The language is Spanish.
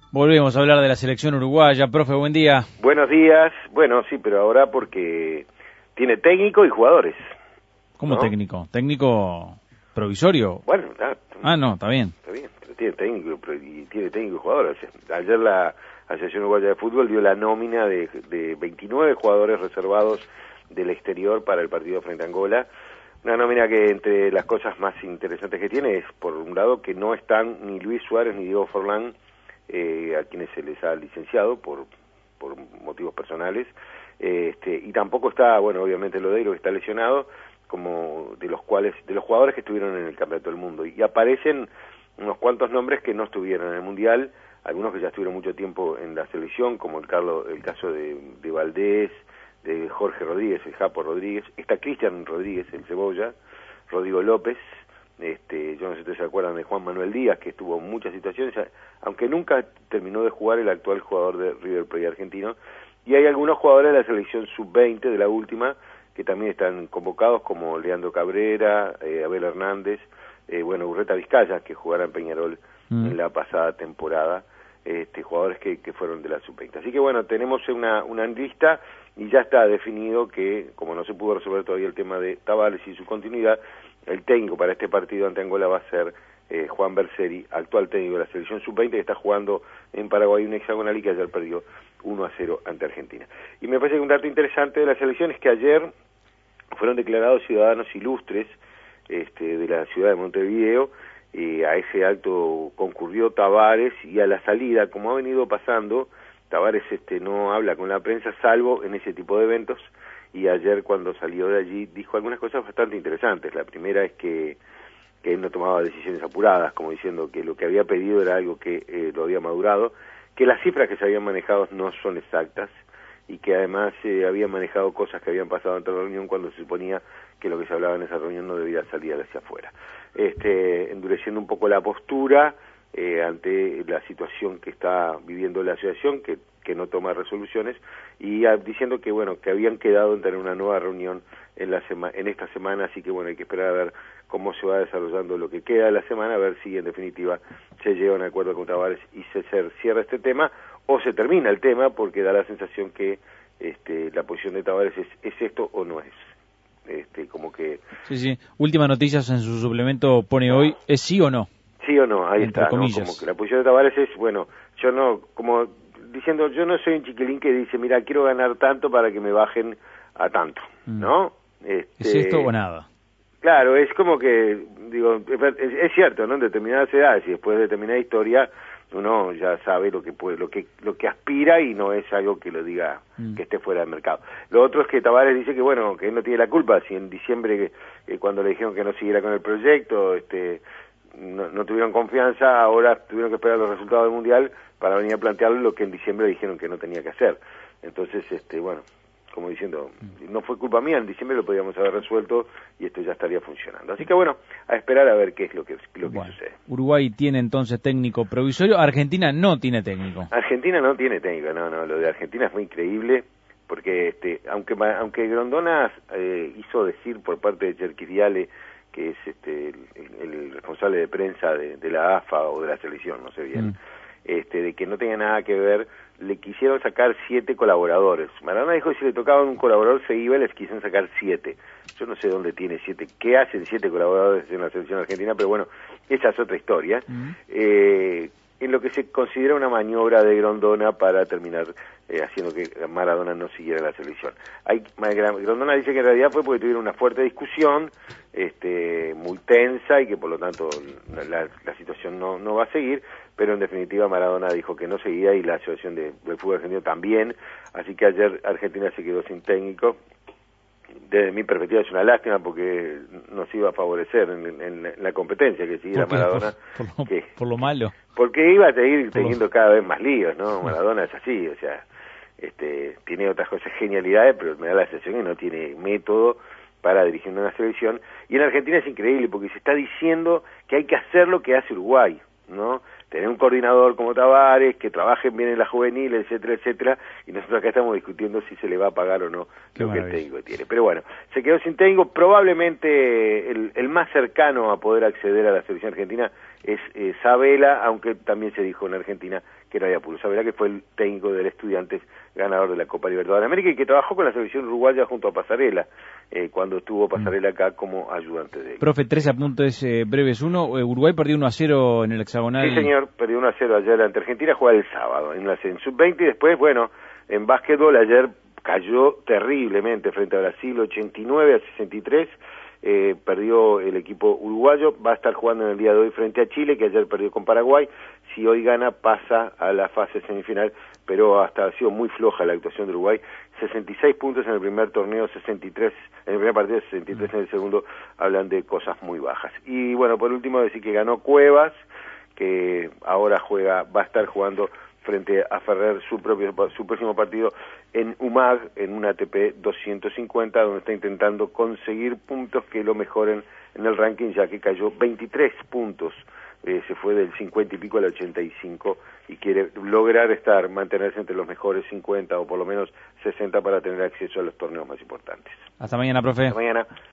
Volvemos a hablar de la selección uruguaya. Profe, buen día. Buenos días. Bueno, sí, pero ahora porque tiene técnico y jugadores. ¿Cómo ¿no? técnico? ¿Técnico provisorio? Bueno, no, está bien. Está bien, pero tiene técnico y tiene técnico y jugadores. Ayer la Asociación Uruguaya de Fútbol dio la nómina de 29 jugadores reservados del exterior para el partido frente a Angola. Una nómina que entre las cosas más interesantes que tiene es, por un lado, que no están ni Luis Suárez ni Diego Forlán, a quienes se les ha licenciado por motivos personales, y tampoco está, bueno, obviamente Lodeiro, que está lesionado, como de los jugadores que estuvieron en el Campeonato del Mundo, y aparecen unos cuantos nombres que no estuvieron en el Mundial, algunos que ya estuvieron mucho tiempo en la selección, como el caso de Valdés, de Jorge Rodríguez, el Japo Rodríguez, está Cristian Rodríguez, el Cebolla, Rodrigo López, yo no sé si ustedes se acuerdan de Juan Manuel Díaz, que estuvo en muchas situaciones, aunque nunca terminó de jugar, el actual jugador de River Plate argentino, y hay algunos jugadores de la selección sub-20 de la última, que también están convocados, como Leandro Cabrera, Abel Hernández, Urreta Vizcaya, que jugará en Peñarol en la pasada temporada, jugadores que fueron de la sub-20. Así que bueno, tenemos una lista y ya está definido que, como no se pudo resolver todavía el tema de Tavares y su continuidad, el técnico para este partido ante Angola va a ser Juan Berseri, actual técnico de la selección sub-20, que está jugando en Paraguay un hexagonal y que ayer perdió 1-0 ante Argentina. Y me parece que un dato interesante de la selección es que ayer fueron declarados ciudadanos ilustres de la ciudad de Montevideo. A ese acto concurrió Tavares, y a la salida, como ha venido pasando, Tavares no habla con la prensa salvo en ese tipo de eventos, y ayer cuando salió de allí dijo algunas cosas bastante interesantes. La primera es que él no tomaba decisiones apuradas, como diciendo que lo que había pedido era algo que lo había madurado, que las cifras que se habían manejado no son exactas, y que además habían manejado cosas que habían pasado ante la reunión cuando se suponía que lo que se hablaba en esa reunión no debía salir hacia afuera. Endureciendo un poco la postura ante la situación que está viviendo la asociación, que no toma resoluciones, y diciendo que bueno, que habían quedado en tener una nueva reunión en esta semana, así que bueno, hay que esperar a ver cómo se va desarrollando lo que queda de la semana, a ver si en definitiva se llega a un acuerdo con Tavares y se cierra este tema, o se termina el tema, porque da la sensación que la posición de Tavares es esto o no es. Como que... Sí. Última Noticias en su suplemento pone hoy, ¿es sí o no? Sí o no, ahí entre está, ¿no? comillas. Como que la posición de Tavares es, bueno, yo no, como diciendo, yo no soy un chiquilín que dice, mira, quiero ganar tanto para que me bajen a tanto, ¿no? ¿Es esto o nada? Claro, es como que, digo, es cierto, ¿no? En determinadas edades y después de determinada historia, uno ya sabe lo que puede, lo que aspira, y no es algo que lo diga que esté fuera del mercado. Lo otro es que Tavares dice que bueno, que él no tiene la culpa, si en diciembre cuando le dijeron que no siguiera con el proyecto, no tuvieron confianza, ahora tuvieron que esperar los resultados del Mundial para venir a plantearle lo que en diciembre dijeron que no tenía que hacer. Entonces, bueno, como diciendo, no fue culpa mía, en diciembre lo podíamos haber resuelto y esto ya estaría funcionando. Así que bueno, a esperar a ver qué es lo que sucede. Uruguay tiene entonces técnico provisorio, Argentina no tiene técnico. Argentina no tiene técnico, no, lo de Argentina es muy increíble, porque aunque Grondona hizo decir por parte de Cherquiriale, que es el responsable de prensa de la AFA o de la selección, no sé bien, de que no tenía nada que ver, le quisieron sacar 7 colaboradores. Maradona dijo que si le tocaba un colaborador se iba, les quisieron sacar 7. Yo no sé dónde tiene 7, qué hacen 7 colaboradores en la selección argentina, pero bueno, esa es otra historia. En lo que se considera una maniobra de Grondona para terminar haciendo que Maradona no siguiera la selección. Grondona dice que en realidad fue porque tuvieron una fuerte discusión, muy tensa, y que por lo tanto la situación no va a seguir, pero en definitiva Maradona dijo que no seguía, y la asociación del fútbol argentino también, así que ayer Argentina se quedó sin técnico. Desde mi perspectiva es una lástima, porque nos iba a favorecer en la competencia que siguiera Maradona. Por lo malo. Porque iba a seguir teniendo cada vez más líos, ¿no? Maradona es así, o sea, tiene otras cosas, genialidades, pero me da la sensación que no tiene método para dirigir una selección. Y en Argentina es increíble, porque se está diciendo que hay que hacer lo que hace Uruguay, ¿no? Tener un coordinador como Tavares, que trabajen bien en la juvenil, etcétera, etcétera, y nosotros acá estamos discutiendo si se le va a pagar o no lo que el técnico tiene. Pero bueno, se quedó sin técnico, probablemente el más cercano a poder acceder a la selección argentina es Sabela, aunque también se dijo en Argentina que no había apuro. Sabela, que fue el técnico del Estudiantes, ganador de la Copa Libertadores de América y que trabajó con la selección uruguaya junto a Pasarela, cuando estuvo Pasarela acá como ayudante de él. Profe, 3 apuntes breves. Uno, Uruguay perdió 1-0 en el hexagonal. Sí, señor, perdió 1-0 ayer ante Argentina, juega el sábado en sub-20 y después, bueno, en básquetbol ayer cayó terriblemente frente a Brasil, 89-63, perdió el equipo uruguayo, va a estar jugando en el día de hoy frente a Chile, que ayer perdió con Paraguay. Si hoy gana, pasa a la fase semifinal, pero hasta ha sido muy floja la actuación de Uruguay. 66 puntos en el primer torneo, 63 en el primer partido, 63 en el segundo, hablan de cosas muy bajas. Y bueno, por último decir que ganó Cuevas, que ahora va a estar jugando frente a Ferrer su próximo partido en UMAG, en un ATP 250, donde está intentando conseguir puntos que lo mejoren en el ranking, ya que cayó 23 puntos, se fue del 50 y pico al 85 y quiere lograr mantenerse entre los mejores 50 o por lo menos 60 para tener acceso a los torneos más importantes. Hasta mañana, profe. Hasta mañana.